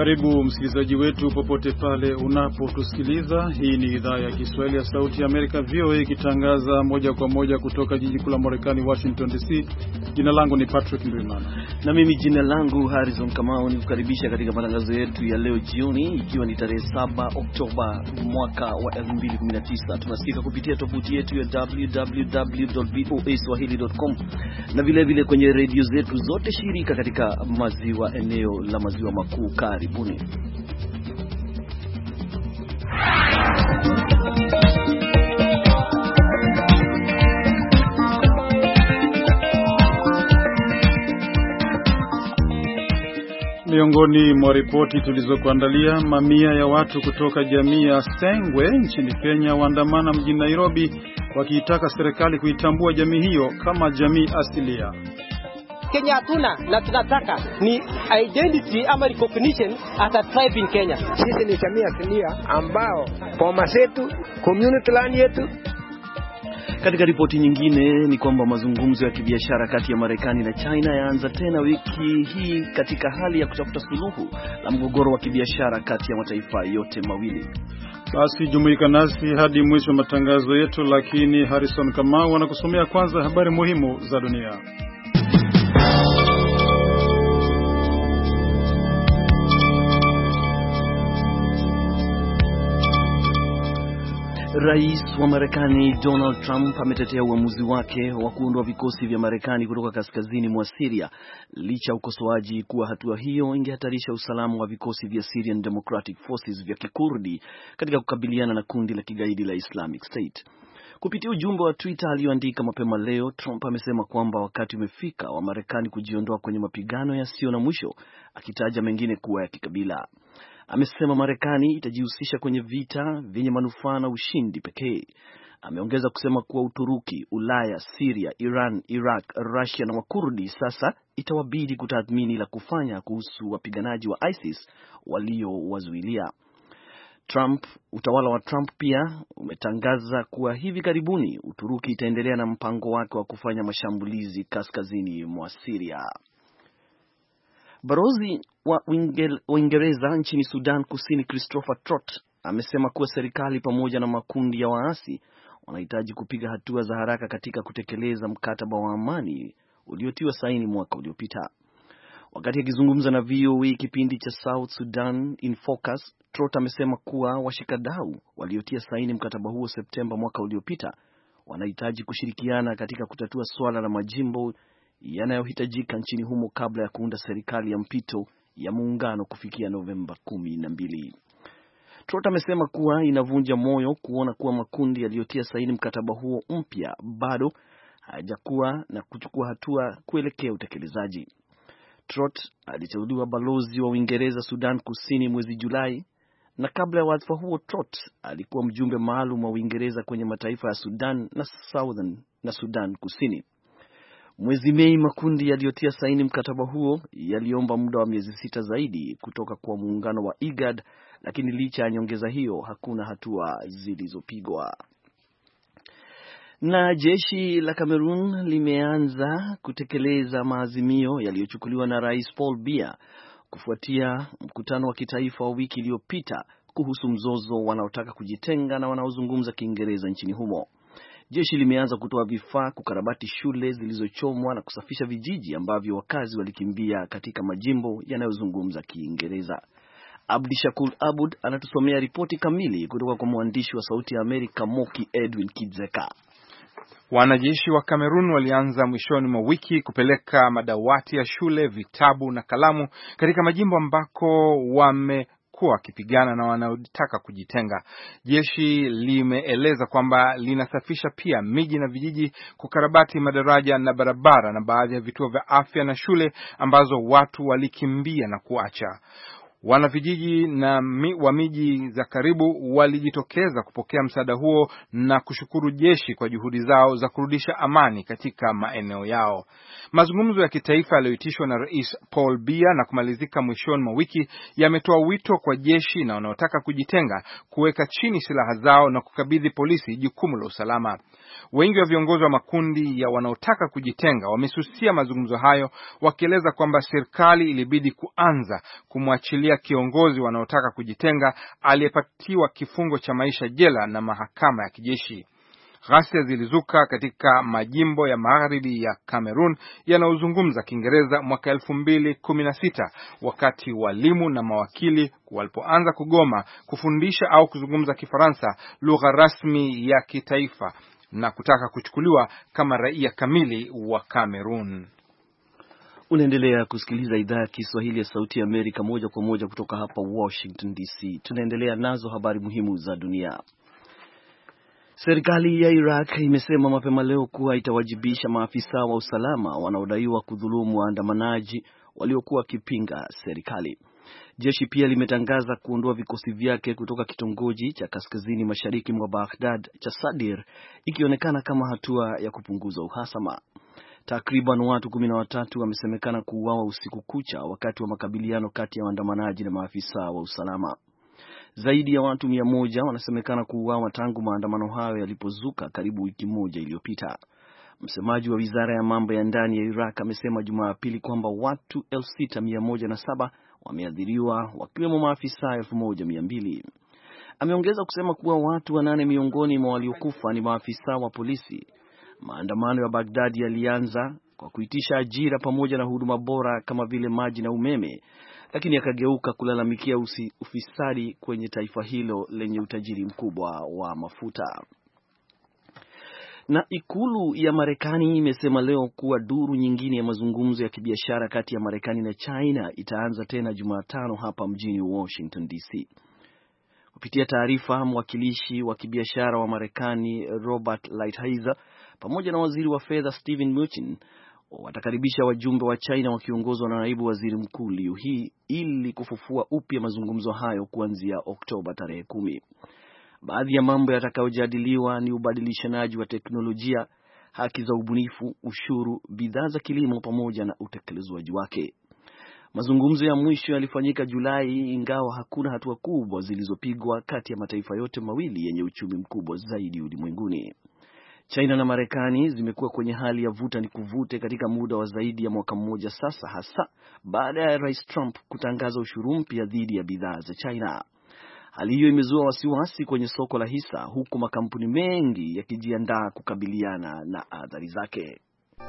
Karibu msikilizaji wetu popote pale unapotusikiliza. Hii ni idhaa ya Kiswahili ya Sauti ya Amerika VOA ikitangaza moja kwa moja kutoka jiji kuu la Marekani Washington DC. Jina langu ni Patrick Ndwimana. Na mimi jina langu Harrison Kamau, nikukaribisha katika matangazo yetu ya leo jioni, ikiwa ni tarehe 7 Oktoba mwaka wa 2019. Tunasikika kupitia tovuti yetu ya www.voaswahili.com na vile kwenye redio zetu zote shirika katika eneo la maziwa makuu. Karibuni. Miongoni mwa ripoti tulizokuandalia, mamia ya watu kutoka jamii ya Sengwe nchini Kenya waandamana mjini Nairobi wakiitaka serikali kuitambua jamii hiyo kama jamii asilia. Kenya hatuna na tunataka ni identity ama recognition as a tribe in Kenya. Sisi ni jamii asilia ambao boma zetu, community land yetu. Katika ripoti nyingine ni kwamba mazungumzo ya kibiashara kati ya Marekani na China yaanza tena wiki hii katika hali ya kutafuta suluhu la mgogoro wa kibiashara kati ya mataifa yote mawili. Basi jumuika nasi hadi mwisho wa matangazo yetu, lakini Harrison Kamau anakusomea kwanza habari muhimu za dunia. Rais wa Marekani Donald Trump ametetea uamuzi wake wa kuondoa vikosi vya Marekani kutoka kaskazini mwa Syria licha ukosoaji kuwa hatua hiyo ingehatarisha usalama wa vikosi vya Syrian Democratic Forces vya Kikurdi katika kukabiliana na kundi la kigaidi la Islamic State. Kupitia ujumbe wa Twitter alioandika mapema leo, Trump amesema kwamba wakati umefika wa Marekani kujiondoa kwenye mapigano yasiyo na mwisho, akitaja mengine kuwa ya kikabila. Amesema Marekani itajihusisha kwenye vita vyenye manufaa na ushindi pekee. Ameongeza kusema kuwa Uturuki, Ulaya, Syria, Iran, Iraq, Russia na Wakurdi sasa itawabidi kutathmini la kufanya kuhusu wapiganaji wa ISIS waliowazuilia. Utawala wa Trump pia umetangaza kuwa hivi karibuni Uturuki itaendelea na mpango wake wa kufanya mashambulizi kaskazini mwa Syria. Balozi wa Uingereza nchini Sudan Kusini Christopher Trott amesema kuwa serikali pamoja na makundi ya waasi wanahitaji kupiga hatua za haraka katika kutekeleza mkataba wa amani uliotiwa saini mwaka uliopita. Wakati akizungumza na VOA kipindi cha South Sudan in Focus, Trott amesema kuwa washikadau waliotia saini mkataba huo Septemba mwaka uliopita wanahitaji kushirikiana katika kutatua swala la majimbo yanayohitajika nchini humo kabla ya kuunda serikali ya mpito ya muungano kufikia Novemba 12. Trott amesema kuwa inavunja moyo kuona kuwa makundi yaliyotia saini mkataba huo mpya bado hayajakuwa na kuchukua hatua kuelekea utekelezaji. Trott aliteuliwa balozi wa Uingereza Sudan Kusini mwezi Julai, na kabla ya wadhifa huo Trott alikuwa mjumbe maalum wa Uingereza kwenye mataifa ya Sudan na Southern na Sudan Kusini. Mwezi Mei makundi yaliyotia saini mkataba huo yaliomba muda wa miezi 6 zaidi kutoka kwa muungano wa IGAD, lakini licha ya nyongeza hiyo hakuna hatua zilizopigwa. Na jeshi la Cameroon limeanza kutekeleza maazimio yaliyochukuliwa na Rais Paul Biya kufuatia mkutano wa kitaifa wa wiki iliyopita kuhusu mzozo wanaotaka kujitenga na wanaozungumza Kiingereza nchini humo. Jeshi limeanza kutoa vifaa, kukarabati shule zilizochomwa na kusafisha vijiji ambavyo wakazi walikimbia katika majimbo yanayozungumza Kiingereza. Abdishakur Abud anatusomea ripoti kamili kutoka kwa mwandishi wa Sauti ya Amerika Moki Edwin Kidzeka. Wanajeshi wa Kamerun walianza mwishoni mwa wiki kupeleka madawati ya shule, vitabu na kalamu katika majimbo ambako wamekuwa wakipigana na wanaotaka kujitenga. Jeshi limeeleza kwamba linasafisha pia miji na vijiji, kukarabati madaraja na barabara na baadhi ya vituo vya afya na shule ambazo watu walikimbia na kuacha. Wanavijiji na wa miji za karibu walijitokeza kupokea msaada huo na kushukuru jeshi kwa juhudi zao za kurudisha amani katika maeneo yao. Mazungumzo ya kitaifa yaliyoitishwa na Rais Paul Biya na kumalizika mwishoni mwa wiki yametoa wito kwa jeshi na wanaotaka kujitenga kuweka chini silaha zao na kukabidhi polisi jukumu la usalama. Wengi wa viongozi wa makundi ya wanaotaka kujitenga wamesusia mazungumzo hayo, wakieleza kwamba serikali ilibidi kuanza kumwachilia kuachilia kiongozi wanaotaka kujitenga aliyepatiwa kifungo cha maisha jela na mahakama ya kijeshi. Ghasia zilizuka katika majimbo ya magharibi ya Cameroon yanayozungumza Kiingereza mwaka 2016 wakati walimu na mawakili walipoanza kugoma kufundisha au kuzungumza Kifaransa, lugha rasmi ya kitaifa, na kutaka kuchukuliwa kama raia kamili wa Cameroon. Unaendelea kusikiliza idhaa ya Kiswahili ya Sauti ya Amerika moja kwa moja kutoka hapa Washington DC. Tunaendelea nazo habari muhimu za dunia. Serikali ya Iraq imesema mapema leo kuwa itawajibisha maafisa wa usalama wanaodaiwa kudhulumu waandamanaji waliokuwa wakipinga serikali. Jeshi pia limetangaza kuondoa vikosi vyake kutoka kitongoji cha kaskazini mashariki mwa Baghdad cha Sadir, ikionekana kama hatua ya kupunguza uhasama. Takriban watu 13 wamesemekana kuuawa usiku kucha wakati wa makabiliano kati ya waandamanaji na maafisa wa usalama. Zaidi ya watu 100 wanasemekana kuuawa tangu maandamano hayo yalipozuka karibu wiki moja iliyopita. Msemaji wa Wizara ya Mambo ya Ndani ya Iraq amesema Jumapili kwamba watu 6107 wameathiriwa, wakiwemo maafisa 1200. Ameongeza kusema kuwa watu 8 miongoni mwa waliokufa ni maafisa wa polisi. Maandamano ya Baghdad yalianza kwa kuitisha ajira pamoja na huduma bora kama vile maji na umeme, lakini yakageuka kulalamikia ufisadi kwenye taifa hilo lenye utajiri mkubwa wa mafuta. Na ikulu ya Marekani imesema leo kuwa duru nyingine ya mazungumzo ya kibiashara kati ya Marekani na China itaanza tena Jumatano hapa mjini Washington DC. Kupitia taarifa, mwakilishi wa kibiashara wa Marekani Robert Lighthizer pamoja na waziri wa fedha Steven Mnuchin watakaribisha wajumbe wa China wakiongozwa na naibu waziri mkuu Liu He ili kufufua upya mazungumzo hayo kuanzia Oktoba tarehe 10. Baadhi ya mambo yatakayojadiliwa ni ubadilishanaji wa teknolojia, haki za ubunifu, ushuru, bidhaa za kilimo pamoja na utekelezwaji wake. Mazungumzo ya mwisho yalifanyika Julai, ingawa hakuna hatua kubwa zilizopigwa kati ya mataifa yote mawili yenye uchumi mkubwa zaidi ulimwenguni. China na Marekani zimekuwa kwenye hali ya vuta ni kuvute katika muda wa zaidi ya mwaka mmoja sasa, hasa baada ya Rais Trump kutangaza ushuru mpya dhidi ya bidhaa za China. Hali hiyo imezua wasiwasi kwenye soko la hisa, huku makampuni mengi yakijiandaa kukabiliana na athari zake.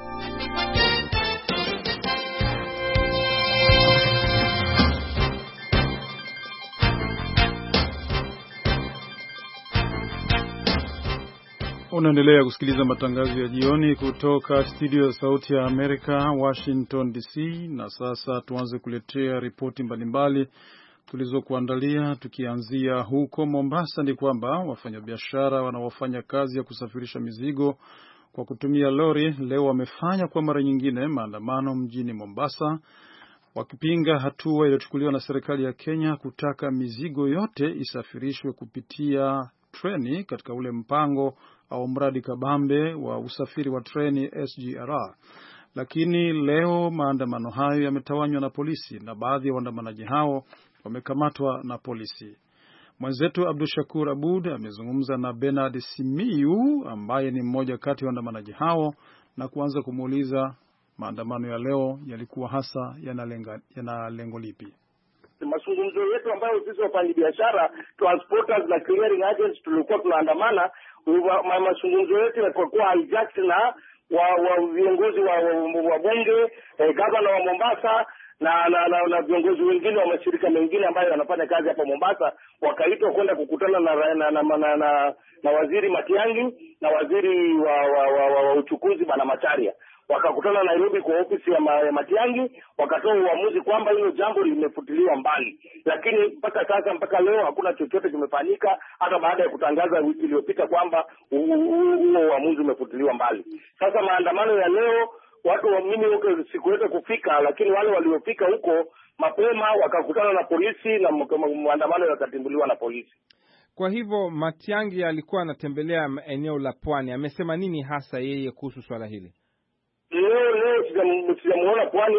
Unaendelea kusikiliza matangazo ya jioni kutoka studio ya Sauti ya Amerika, Washington DC. Na sasa tuanze kuletea ripoti mbalimbali tulizokuandalia, tukianzia huko Mombasa. Ni kwamba wafanyabiashara wanaofanya kazi ya kusafirisha mizigo kwa kutumia lori leo wamefanya kwa mara nyingine maandamano mjini Mombasa, wakipinga hatua iliyochukuliwa na serikali ya Kenya kutaka mizigo yote isafirishwe kupitia treni katika ule mpango au mradi kabambe wa usafiri wa treni SGR. Lakini leo maandamano hayo yametawanywa na polisi na baadhi ya waandamanaji hao wamekamatwa na polisi. Mwenzetu Abdushakur Abud amezungumza na Bernard Simiyu ambaye ni mmoja kati ya waandamanaji hao na kuanza kumuuliza maandamano ya leo yalikuwa hasa yana lengo lipi. Mazungumzo yetu ambayo sisi wafanyabiashara, transporters na clearing agents tulikuwa tunaandamana, mazungumzo yetu yalikuwa hijacked na viongozi wa bunge, gavana wa Mombasa na viongozi wengine wa mashirika mengine ambayo wanafanya kazi hapa Mombasa, wakaitwa kwenda kukutana na waziri Matiang'i na waziri wa uchukuzi Bwana Macharia. Wakakutana Nairobi kwa ofisi ya Matiang'i, wakatoa uamuzi kwamba hilo jambo limefutiliwa mbali. Lakini mpaka sasa, mpaka leo hakuna chochote kimefanyika, hata baada ya kutangaza wiki iliyopita kwamba huo uamuzi umefutiliwa mbali. Sasa maandamano ya leo, mimi huko sikuweza kufika, lakini wale waliofika huko mapema wakakutana na polisi na maandamano yakatimbuliwa na polisi. Kwa hivyo Matiang'i alikuwa anatembelea eneo la Pwani, amesema nini hasa yeye kuhusu swala hili? Leo sijamuona Pwani,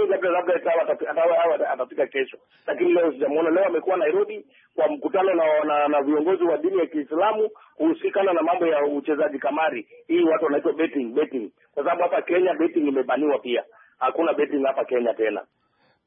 labda atafika kesho, lakini leo sijamuona. Leo amekuwa Nairobi kwa mkutano na viongozi wa dini ya Kiislamu kuhusikana na mambo ya uchezaji kamari. Hii watu wanaitwa betting, kwa sababu hapa Kenya betting imebaniwa pia. Hakuna betting hapa Kenya tena.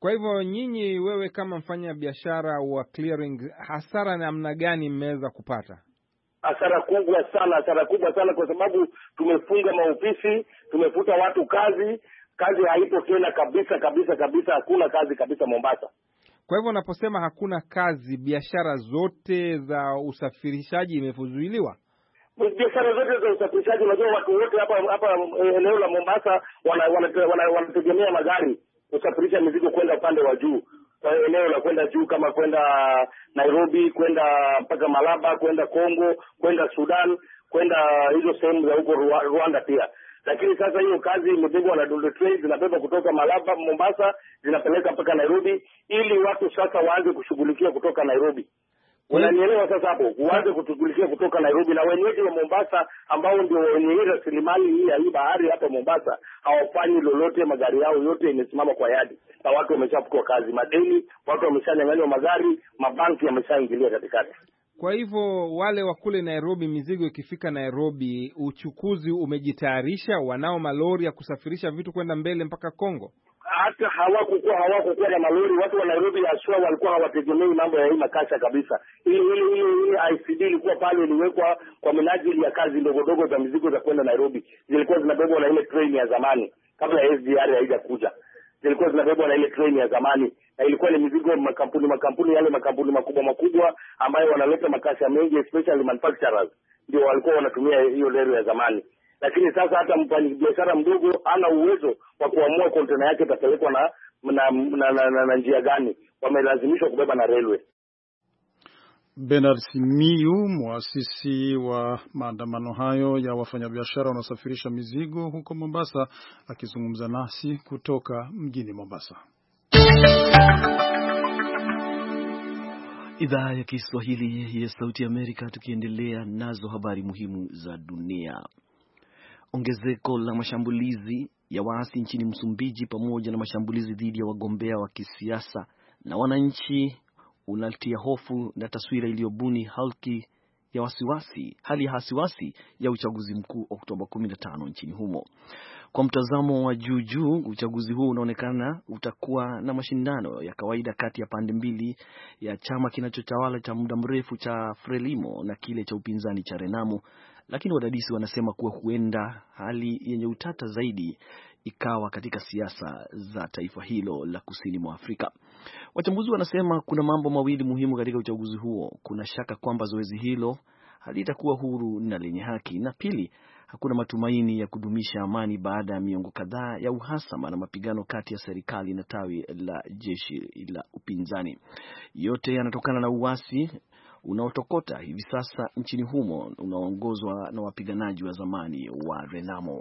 Kwa hivyo nyinyi, wewe kama mfanya biashara wa clearing, hasara namna gani mmeweza kupata? Hasara kubwa sana kwa sababu tumefunga maofisi, tumefuta watu kazi haipo tena kabisa, hakuna kazi kabisa Mombasa. Kwa hivyo unaposema hakuna kazi, biashara zote za usafirishaji imefuzuiliwa? Biashara zote za usafirishaji, unajua watu wote hapa eneo la Mombasa wanategemea magari kusafirisha mizigo kwenda upande wa juu. Eneo la kwenda juu kama kwenda Nairobi, kwenda mpaka Malaba, kwenda Kongo, kwenda Sudan, kwenda hizo sehemu za huko Rwanda pia. Lakini sasa hiyo kazi imebebwa na Dole Train, zinabeba kutoka Malaba, Mombasa, zinapeleka mpaka Nairobi ili watu sasa waanze kushughulikia kutoka Nairobi. Unanielewa sasa hapo? Uanze kushughulikia kutoka Nairobi, na wenyeji wa Mombasa ambao ndio wenye rasilimali hii ya hii bahari hapa Mombasa hawafanyi lolote, magari yao yote imesimama kwa yadi. Na watu wameshafukua kazi, madeni, watu wameshanyang'anywa magari, mabanki yameshaingilia katikati. Kwa hivyo wale wa kule Nairobi, mizigo ikifika Nairobi, uchukuzi umejitayarisha, wanao malori ya kusafirisha vitu kwenda mbele mpaka Kongo? Hata hawakuwa na malori. Watu wa Nairobi aswa walikuwa hawategemei mambo ya hii makasha kabisa. Ile ICD ilikuwa pale, iliwekwa kwa minajili ya kazi ndogo za mizigo za kwenda Nairobi. Zilikuwa zinabebwa na ile train ya zamani kabla ya SGR haija kuja. Zilikuwa zinabebwa na ile train ya zamani, na ilikuwa ni mizigo makampuni yale makubwa ambayo wanaleta makasha mengi, especially manufacturers, ndio walikuwa wanatumia hiyo lori ya zamani. Lakini sasa hata mfanyabiashara mdogo ana uwezo wa kuamua container yake itapelekwa na njia gani. Wamelazimishwa kubeba na railway. Bernard Simiyu, muasisi wa maandamano hayo ya wafanyabiashara wanaosafirisha mizigo huko Mombasa, akizungumza nasi kutoka mjini Mombasa. Idhaa ya Kiswahili ya Sauti ya Amerika, tukiendelea nazo habari muhimu za dunia. Ongezeko la mashambulizi ya waasi nchini Msumbiji pamoja na mashambulizi dhidi ya wagombea wa kisiasa na wananchi unatia hofu na taswira iliyobuni hali ya wasiwasi ya uchaguzi mkuu Oktoba 15 nchini humo. Kwa mtazamo wa juu, uchaguzi huo unaonekana utakuwa na mashindano ya kawaida kati ya pande mbili, ya chama kinachotawala cha muda mrefu cha Frelimo na kile cha upinzani cha Renamo, lakini wadadisi wanasema kuwa huenda hali yenye utata zaidi ikawa katika siasa za taifa hilo la kusini mwa Afrika. Wachambuzi wanasema kuna mambo mawili muhimu katika uchaguzi huo. Kuna shaka kwamba zoezi hilo halitakuwa huru na lenye haki, na pili, hakuna matumaini ya kudumisha amani baada ya miongo kadhaa ya uhasama na mapigano kati ya serikali na tawi la jeshi la upinzani. Yote yanatokana na uasi unaotokota hivi sasa nchini humo unaoongozwa na wapiganaji wa zamani wa Renamo.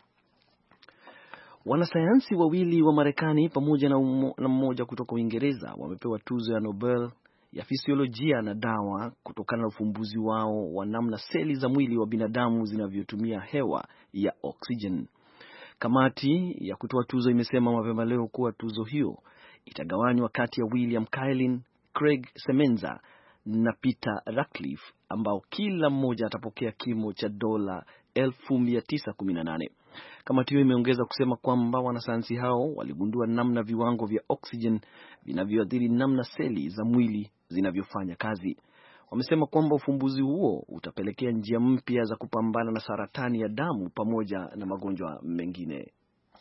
Wanasayansi wawili wa Marekani pamoja na mmoja kutoka Uingereza wamepewa tuzo ya Nobel ya fisiolojia na dawa kutokana na ufumbuzi wao wa namna seli za mwili wa binadamu zinavyotumia hewa ya oxygen. Kamati ya kutoa tuzo imesema mapema leo kuwa tuzo hiyo itagawanywa kati ya William Kaelin, Craig Semenza na Peter Ratcliffe, ambao kila mmoja atapokea kimo cha dola 1918. Kamati hiyo imeongeza kusema kwamba wanasayansi hao waligundua namna viwango vya oxygen vinavyoathiri namna seli za mwili zinavyofanya kazi. Wamesema kwamba ufumbuzi huo utapelekea njia mpya za kupambana na saratani ya damu pamoja na magonjwa mengine.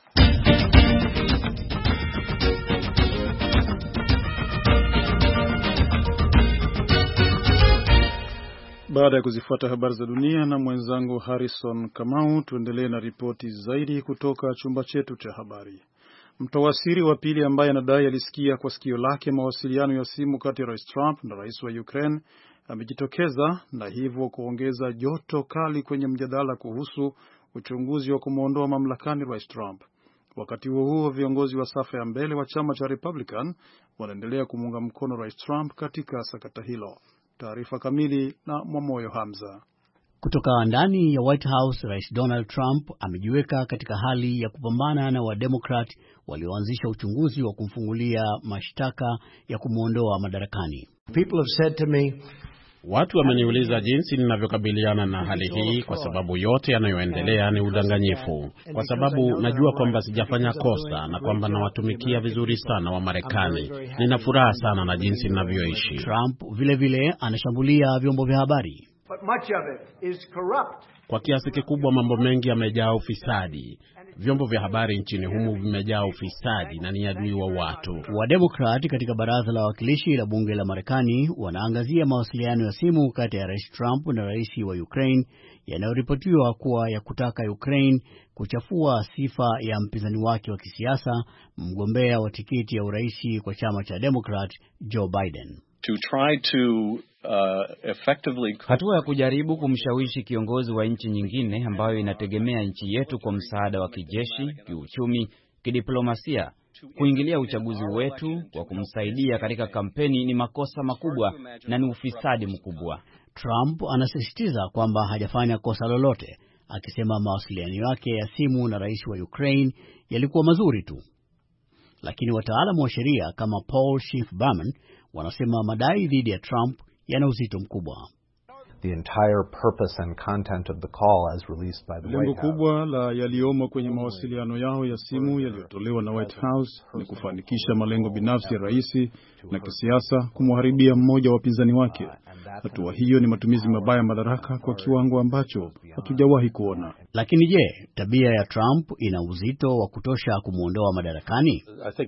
Baada ya kuzifuata habari za dunia na mwenzangu Harrison Kamau, tuendelee na ripoti zaidi kutoka chumba chetu cha habari. Mtoa siri wa pili ambaye anadai alisikia kwa sikio lake mawasiliano ya simu kati ya Rais Trump na rais wa Ukraine amejitokeza na hivyo kuongeza joto kali kwenye mjadala kuhusu uchunguzi wa kumwondoa mamlakani Rais Trump. Wakati huo viongozi wa safa ya mbele wa chama cha Republican wanaendelea kumuunga mkono Rais Trump katika sakata hilo. Taarifa kamili na Mwamoyo Hamza. Kutoka ndani ya White House, Rais Donald Trump amejiweka katika hali ya kupambana na Wademokrat walioanzisha uchunguzi wa kumfungulia mashtaka ya kumwondoa madarakani. People have said to me, Watu wameniuliza jinsi ninavyokabiliana na hali hii, kwa sababu yote yanayoendelea ni udanganyifu. Kwa sababu najua kwamba sijafanya kosa na kwamba nawatumikia vizuri sana wa Marekani. Nina furaha sana na jinsi ninavyoishi. Trump vile anashambulia vyombo vya habari. Kwa kiasi kikubwa mambo mengi yamejaa ufisadi. Vyombo vya habari nchini humu vimejaa ufisadi na ni adui wa watu. Wademokrati katika baraza la wawakilishi la bunge la Marekani wanaangazia mawasiliano ya simu kati ya Rais Trump na rais wa Ukraine yanayoripotiwa kuwa ya kutaka Ukraine kuchafua sifa ya mpinzani wake wa kisiasa, mgombea wa tikiti ya urais kwa chama cha Democrat, Joe Biden. Hatua ya kujaribu kumshawishi kiongozi wa nchi nyingine ambayo inategemea nchi yetu kwa msaada wa kijeshi, kiuchumi, kidiplomasia, kuingilia uchaguzi wetu kwa kumsaidia katika kampeni ni makosa makubwa na ni ufisadi mkubwa. Trump anasisitiza kwamba hajafanya kosa lolote, akisema mawasiliano yake ya simu na rais wa Ukraine yalikuwa mazuri tu. Lakini wataalamu wa sheria kama Paul Schiff-Berman wanasema madai dhidi ya Trump yana uzito mkubwa. Lengo kubwa la yaliyomo kwenye mawasiliano yao ya simu yaliyotolewa na White House ni kufanikisha malengo binafsi ya rais na kisiasa, kumharibia mmoja wa wapinzani wake. Hatua hiyo ni matumizi mabaya ya madaraka kwa kiwango ambacho hatujawahi kuona. Lakini je, tabia ya Trump ina uzito wa kutosha kumuondoa madarakani?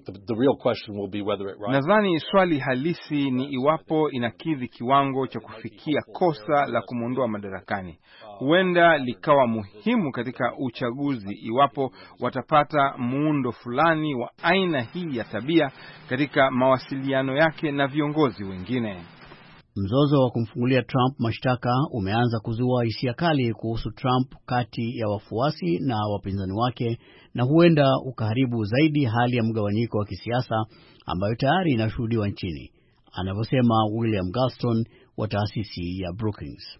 Nadhani swali halisi ni iwapo inakidhi kiwango cha kufikia kosa la kumuondoa madarakani. Huenda likawa muhimu katika uchaguzi iwapo watapata muundo fulani wa aina hii ya tabia katika mawasiliano yake na viongozi wengine. Mzozo wa kumfungulia Trump mashtaka umeanza kuzua hisia kali kuhusu Trump kati ya wafuasi na wapinzani wake, na huenda ukaharibu zaidi hali ya mgawanyiko wa kisiasa ambayo tayari inashuhudiwa nchini, anavyosema William Galston wa taasisi ya Brookings.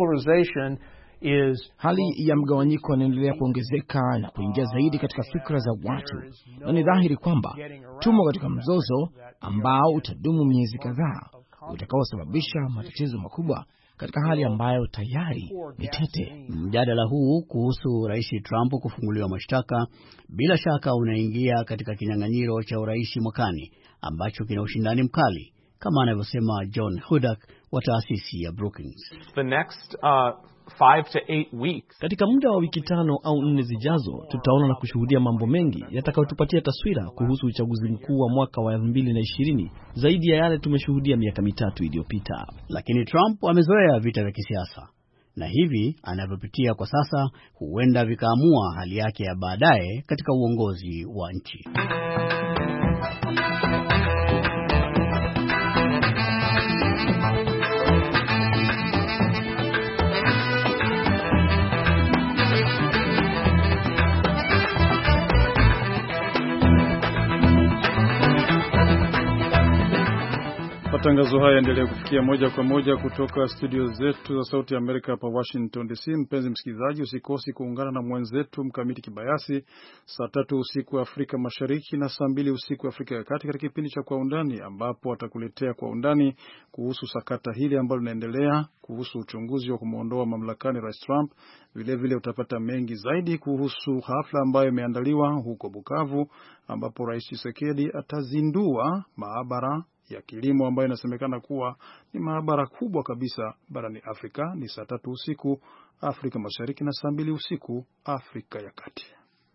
Hali ya mgawanyiko inaendelea kuongezeka na kuingia zaidi katika fikra za watu, na ni dhahiri kwamba tumo katika mzozo ambao utadumu miezi kadhaa, utakaosababisha matatizo makubwa katika hali ambayo tayari ni tete. Mjadala huu kuhusu Rais Trump kufunguliwa mashtaka bila shaka unaingia katika kinyang'anyiro cha urais mwakani ambacho kina ushindani mkali, kama anavyosema John Hudak wa taasisi ya Brookings. The next 5 to 8 weeks. Katika muda wa wiki 5 au 4 zijazo, tutaona na kushuhudia mambo mengi yatakayotupatia taswira kuhusu uchaguzi mkuu wa mwaka wa 2020 zaidi ya yale tumeshuhudia miaka 3 iliyopita. Lakini Trump amezoea vita vya kisiasa, na hivi anavyopitia kwa sasa huenda vikaamua hali yake ya baadaye katika uongozi wa nchi. Matangazo haya yaendelea kufikia moja kwa moja kutoka studio zetu za Sauti ya Amerika hapa Washington DC. Mpenzi msikilizaji, usikosi kuungana na mwenzetu Mkamiti Kibayasi saa 3 usiku wa Afrika Mashariki na saa 2 usiku wa Afrika ya Kati katika kipindi cha Kwa Undani, ambapo atakuletea kwa undani kuhusu sakata hili ambalo linaendelea kuhusu uchunguzi wa kumuondoa mamlakani Rais Trump. Vile utapata mengi zaidi kuhusu hafla ambayo imeandaliwa huko Bukavu, ambapo Rais Tshisekedi atazindua maabara ya kilimo ambayo inasemekana kuwa ni maabara kubwa kabisa barani Afrika. Ni saa 3 usiku Afrika Mashariki na saa 2 usiku Afrika ya Kati.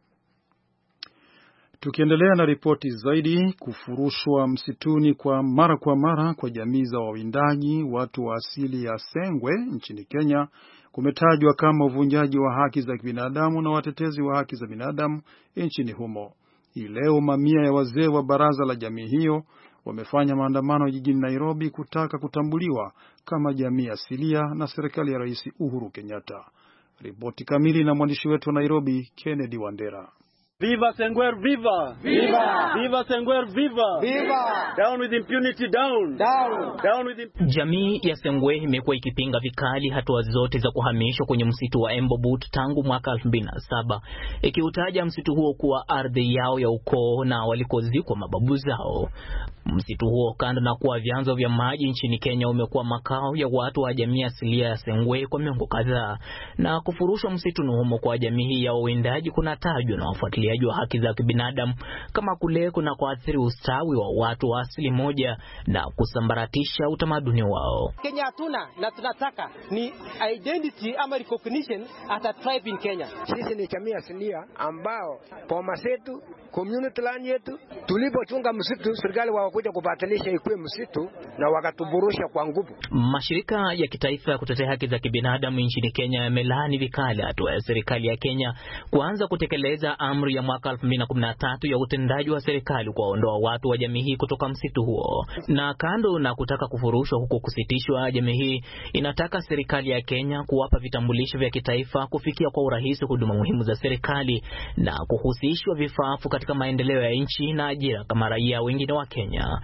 Tukiendelea na ripoti zaidi, kufurushwa msituni kwa mara kwa jamii za wawindaji watu wa asili ya Sengwe nchini Kenya kumetajwa kama uvunjaji wa haki za binadamu na watetezi wa haki za binadamu nchini humo. Hii leo mamia ya wazee wa baraza la jamii hiyo wamefanya maandamano jijini Nairobi kutaka kutambuliwa kama jamii asilia na serikali ya Rais Uhuru Kenyatta. Ripoti kamili na mwandishi wetu wa Nairobi, Kennedy Wandera. Viva Sengwer, viva! Viva! Viva Sengwer, viva! Viva! Down with impunity, down! Down! Down with impunity. Jamii ya Sengwe imekuwa ikipinga vikali hatua zote za kuhamishwa kwenye msitu wa Embobut tangu mwaka 2007, ikiutaja msitu huo kuwa ardhi yao ya ukoo na walikozikwa mababu zao. Msitu huo, kando na kuwa vyanzo vya maji nchini Kenya, umekuwa makao ya watu wa jamii asilia ya Sengwe kwa miongo kadhaa, na kufurushwa msituni humo kwa jamii hii ya uwindaji kunatajwa na wafuatiliaji wa haki za kibinadamu kama kule kuna kuathiri ustawi wa watu wa asili moja na kusambaratisha utamaduni wao. Kenya hatuna na tunataka ni identity ama recognition as a tribe in Kenya. Sisi ni jamii asilia ambao boma zetu, community land yetu, tulipochunga msitu serikali wakuja kubatilisha ikuwe msitu na wakatuburusha kwa nguvu. Mashirika ya kitaifa ya kutetea haki za kibinadamu nchini Kenya yamelaani vikali hatua ya serikali ya Kenya kuanza kutekeleza amri ya mwaka 2013 ya utendaji wa serikali kuwaondoa watu wa jamii hii kutoka msitu huo. Na kando na kutaka kufurushwa huko kusitishwa, jamii hii inataka serikali ya Kenya kuwapa vitambulisho vya kitaifa, kufikia kwa urahisi huduma muhimu za serikali na kuhusishwa vifaafu katika maendeleo ya nchi na ajira kama raia wengine wa Kenya.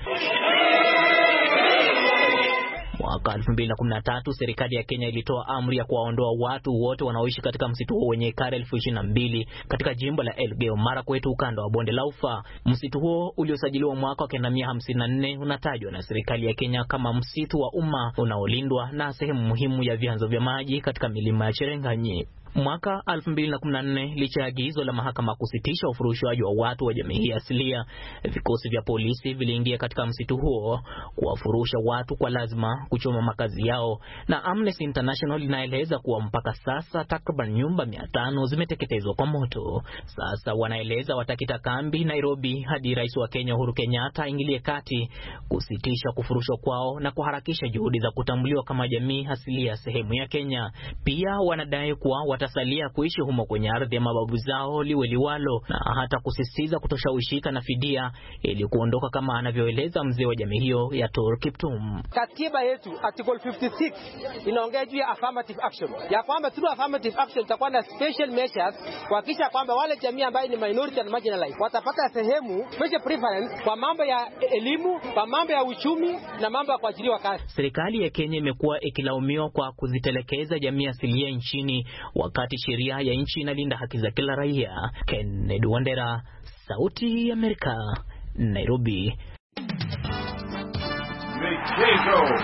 Mwaka 2013 serikali ya Kenya ilitoa amri ya kuwaondoa watu wote wanaoishi katika msitu huo wenye ekari 22,000 katika jimbo la Elgeyo Marakwet, ukanda wa bonde la Ufa. Msitu huo uliosajiliwa mwaka wa 1954 unatajwa na serikali ya Kenya kama msitu wa umma unaolindwa na sehemu muhimu ya vyanzo vya maji katika milima ya Cherangany. Mwaka 2014, licha ya agizo la mahakama kusitisha ufurushwaji wa watu wa jamii asilia, vikosi vya polisi viliingia katika msitu huo kuwafurusha watu kwa lazima, kuchoma makazi yao, na Amnesty International inaeleza kuwa mpaka sasa takriban nyumba 500 zimeteketezwa kwa moto. Sasa wanaeleza watakita kambi Nairobi hadi Rais wa Kenya Uhuru Kenyatta aingilie kati kusitisha kufurushwa kwao na kuharakisha juhudi za kutambuliwa kama jamii asilia sehemu ya Kenya. Pia wanadai kuwa watasalia kuishi humo kwenye ardhi ya mababu zao liwe liwalo, na hata kusisitiza kutoshawishika na fidia ili kuondoka, kama anavyoeleza mzee wa jamii hiyo ya Tor Kiptum. Katiba yetu article 56 inaongea juu ya affirmative action, ya kwamba through affirmative action tutakuwa na special measures kuhakikisha kwamba wale jamii ambayo ni minority and marginalized watapata sehemu special preference kwa mambo ya elimu, kwa mambo ya uchumi na mambo ya kuajiriwa kazi. Serikali ya Kenya imekuwa ikilaumiwa kwa kuzitelekeza jamii asilia nchini, wakati sheria ya nchi inalinda haki za kila raia. Kennedy Wandera, Sauti ya Amerika, Nairobi. Michezo.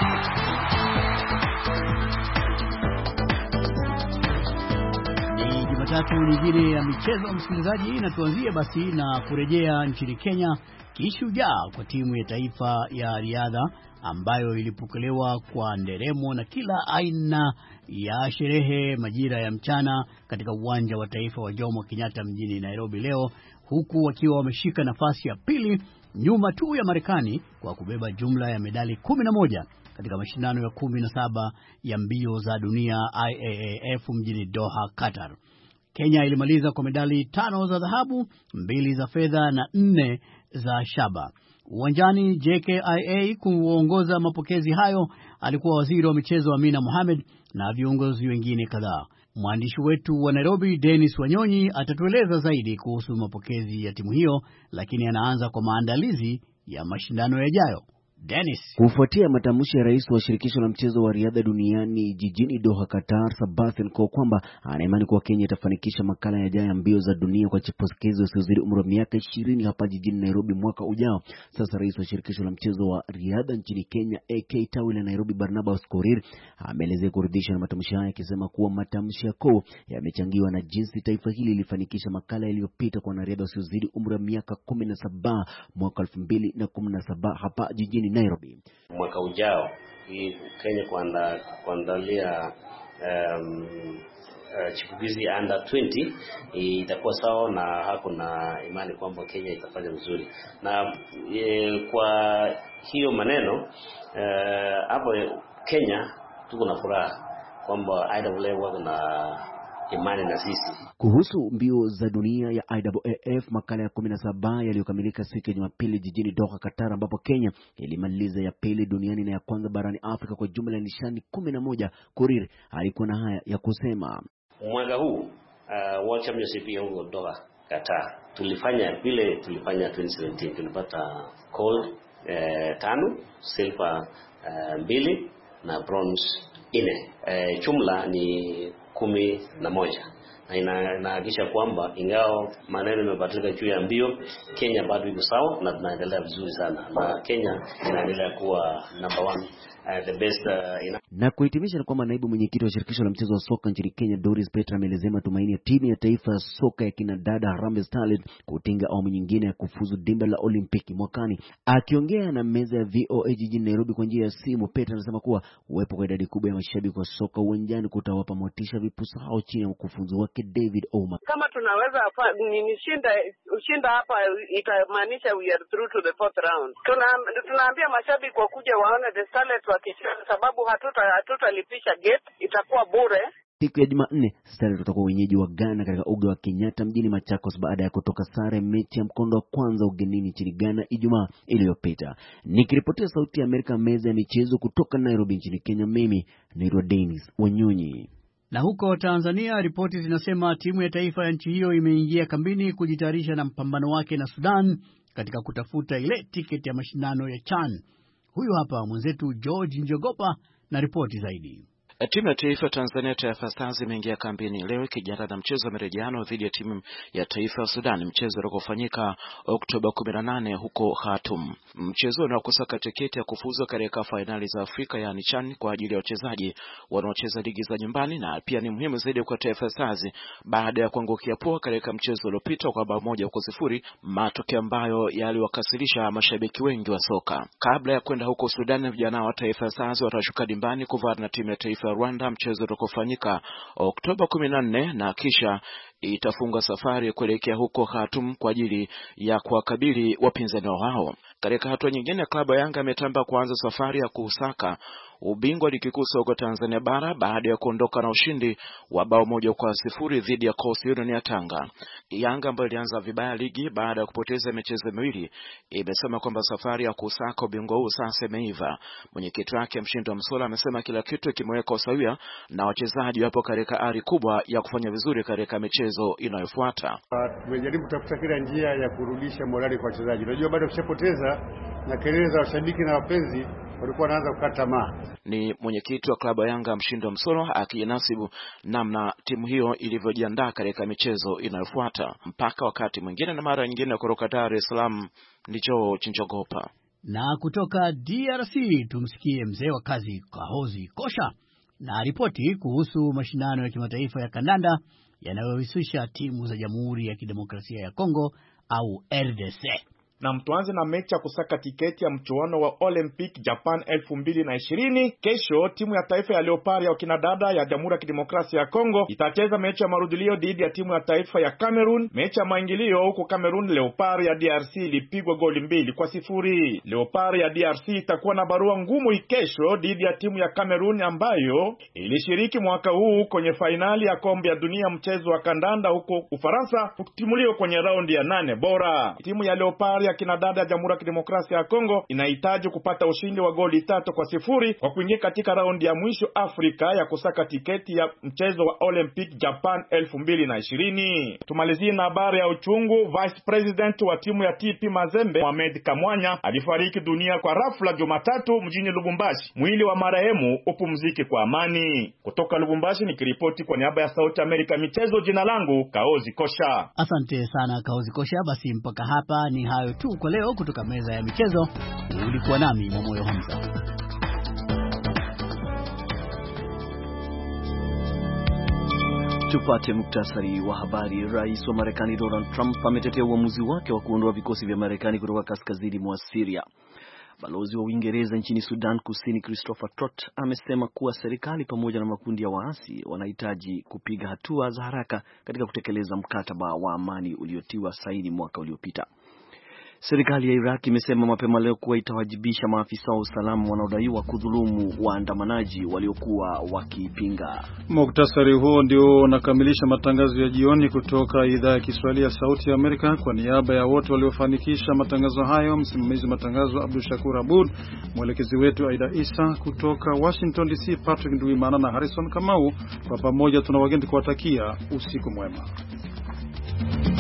Ni Jumatatu nyingine ya michezo, msikilizaji, na tuanzie basi na kurejea nchini Kenya. Kishujaa kwa timu ya taifa ya riadha ambayo ilipokelewa kwa nderemo na kila aina ya sherehe majira ya mchana katika uwanja wa taifa wa Jomo Kenyatta mjini Nairobi leo, huku wakiwa wameshika nafasi ya pili nyuma tu ya Marekani kwa kubeba jumla ya medali 11 katika mashindano ya 17 ya mbio za dunia IAAF mjini Doha, Qatar. Kenya ilimaliza kwa medali 5 za dhahabu, 2 za fedha na 4 za shaba. Uwanjani JKIA kuongoza mapokezi hayo alikuwa waziri wa michezo Amina Mohamed na viongozi wengine kadhaa. Mwandishi wetu wa Nairobi Dennis Wanyonyi atatueleza zaidi kuhusu mapokezi ya timu hiyo, lakini anaanza kwa maandalizi ya mashindano yajayo. Dennis. Kufuatia matamshi ya rais wa shirikisho la mchezo wa riadha duniani jijini Doha, Qatar, Sebastian Coe kwamba anaimani kuwa Kenya itafanikisha makala yajayo ya mbio za dunia kwa chipukizi wasiozidi umri wa miaka 20 hapa jijini Nairobi mwaka ujao. Sasa rais wa shirikisho la mchezo wa riadha nchini Kenya AK tawi la Nairobi Barnabas Korir ameelezea kuridhishwa na matamshi haya, akisema kuwa matamshi ya Coe yamechangiwa na jinsi taifa hili lilifanikisha makala iliyopita kwa wanariadha wasiozidi umri wa miaka 17 mwaka 2017 hapa jijini Nairobi. Mwaka ujao hii Kenya kuandalia chipukizi under 20 itakuwa sawa, na hakuna imani kwamba Kenya itafanya vizuri. Na kwa hiyo maneno hapo Kenya tuko na furaha kwamba IAAF wako na imani na sisi. Kuhusu mbio za dunia ya IAAF makala ya 17 yaliyokamilika siku ya Jumapili jijini Doha, Qatar, ambapo Kenya ilimaliza ya pili duniani na ya kwanza barani Afrika kwa jumla ya nishani 11. Korir alikuwa na haya ya kusema. Mwaka huu World Championship huko Doha, Qatar, tulifanya vile tulifanya 2017, tulipata gold 5, silver 2 na bronze 4. Jumla ni 11, inahakikisha kwamba ingawa maneno yamebadilika juu ya mbio, Kenya bado iko sawa na tunaendelea vizuri sana, na Kenya inaendelea kuwa number one. The best, Na kuhitimisha ni kwamba naibu mwenyekiti wa shirikisho la mchezo wa soka nchini Kenya Doris Petra ameelezea matumaini ya timu ya taifa ya soka ya kinadada Harambee Starlets kutinga awamu nyingine ya kufuzu dimba la Olimpiki mwakani. Akiongea na meza ya VOA jijini Nairobi kwa njia ya simu, Petra anasema kuwa uwepo kwa idadi kubwa ya mashabiki wa soka uwanjani kutawapa motisha vipusa hao chini ya mkufunzi wake David Ouma. Kama tunaweza ushinda hapa, itamaanisha we are through to the fourth round. Tunaambia mashabiki kwa kuja waone the Starlets wakicheza, sababu hatutalipisha gate, itakuwa bure. Siku ya Jumanne, Starlets tutakuwa wenyeji wa Ghana katika uga wa Kenyatta mjini Machakos baada ya kutoka sare mechi ya mkondo wa kwanza ugenini nchini Ghana Ijumaa iliyopita. Nikiripotia Sauti ya Amerika, meza ya michezo kutoka Nairobi nchini Kenya, mimi naitwa Dennis Wanyonyi. Na huko Tanzania, ripoti zinasema timu ya taifa ya nchi hiyo imeingia kambini kujitayarisha na mpambano wake na Sudan katika kutafuta ile tiketi ya mashindano ya CHAN. Huyu hapa mwenzetu George Njogopa na ripoti zaidi. Timu ya taifa Tanzania Taifa Stars imeingia kambini leo ikijiandaa na mchezo wa marejeano dhidi ya timu ya taifa ya Sudan, mchezo utakaofanyika Oktoba 18 huko Khartoum. Mchezo unaokusaka tiketi ya kufuzu katika fainali za Afrika yani CHAN kwa ajili ya wachezaji wanaocheza ligi za nyumbani, na pia ni muhimu zaidi kwa Taifa Stars baada ya kuangukia pua katika mchezo uliopita kwa bao 1-0, matokeo ambayo yaliwakasirisha mashabiki wengi wa soka. Kabla ya kwenda huko Sudan, vijana wa Taifa Stars watashuka dimbani kuvana na timu ya taifa Rwanda, mchezo utakofanyika Oktoba 14 na kisha itafunga safari kuelekea huko Khartoum kwa ajili ya kuwakabili wapinzani wao. Katika hatua nyingine, klabu ya Yanga imetamba kuanza safari ya kusaka ubingwa ligi kuu soka Tanzania bara baada ya kuondoka na ushindi wa bao 1-0 dhidi ya Coastal Union ya Tanga. Yanga ambayo ilianza vibaya ligi baada ya kupoteza michezo miwili imesema kwamba safari ya kusaka ubingwa huu sasa imeiva. Mwenyekiti wake Mshindo Msola amesema kila kitu kimeweka sawia na wachezaji wapo katika ari kubwa ya kufanya vizuri katika michezo inayofuata. Tumejaribu kutafuta kila njia ya kurudisha morali kwa wachezaji. Unajua bado kushapoteza na kelele za washabiki na wapenzi walikuwa wanaanza kukata tamaa. Ni mwenyekiti wa klabu ya Yanga Mshindo Msolo akinasibu namna timu hiyo ilivyojiandaa katika michezo inayofuata. Mpaka wakati mwingine na mara nyingine, kutoka Dar es Salaam ndicho Chinjogopa. Na kutoka DRC tumsikie mzee wa kazi Kahozi Kosha na ripoti kuhusu mashindano ya kimataifa ya kandanda yanayohusisha timu za Jamhuri ya Kidemokrasia ya Kongo au RDC. Na mtuanze na mechi ya kusaka tiketi ya mchuano wa Olympic Japan 2020. Kesho timu ya taifa ya Leopard ya kinadada ya Jamhuri ya Kidemokrasia ya Kongo itacheza mechi ya marudilio dhidi ya timu ya taifa ya Cameroon. Mechi ya maingilio huko Cameroon, Leopard ya DRC ilipigwa goli 2-0. Leopard ya DRC itakuwa na barua ngumu kesho dhidi ya timu ya Cameroon ambayo ilishiriki mwaka huu kwenye fainali ya kombe ya dunia mchezo wa kandanda huko Ufaransa, kutimuliwa kwenye raundi ya 8 bora. Timu ya Leopard ya kinadada ya Jamhuri ya Kidemokrasia ya Kongo inahitaji kupata ushindi wa goli 3-0 kwa kuingia katika raundi ya mwisho Afrika ya kusaka tiketi ya mchezo wa Olympic Japan 2020. Tumalizie na habari ya uchungu. Vice President wa timu ya TP Mazembe Mohamed Kamwanya alifariki dunia kwa rafla Jumatatu mjini Lubumbashi. Mwili wa marehemu upumzike kwa amani. Kutoka Lubumbashi nikiripoti kwa niaba ya Sauti Amerika michezo, jina langu Kaozi Kosha. Asante sana Kaozi Kosha. Basi mpaka hapa ni hayo tu kwa leo kutoka meza ya michezo. Ulikuwa nami Momoyo Hamza. Tupate muktasari wa habari. Rais wa Marekani Donald Trump ametetea uamuzi wake wa kuondoa vikosi vya Marekani kutoka kaskazini mwa Syria. Balozi wa Uingereza nchini Sudan Kusini Christopher Trott amesema kuwa serikali pamoja na makundi ya waasi wanahitaji kupiga hatua za haraka katika kutekeleza mkataba wa amani uliotiwa saini mwaka uliopita. Serikali ya Iraq imesema mapema leo kuwa itawajibisha maafisa wa usalama wanaodaiwa kudhulumu waandamanaji waliokuwa wakipinga. Muktasari huo ndio unakamilisha matangazo ya jioni kutoka idhaa ya Kiswahili ya Sauti ya Amerika. Kwa niaba ya wote waliofanikisha matangazo hayo, msimamizi matangazo Abdul Shakur Abud, mwelekezi wetu Aida Isa, kutoka Washington DC Patrick Nduwimana na Harrison Kamau, kwa pamoja tuna wageni kuwatakia usiku mwema.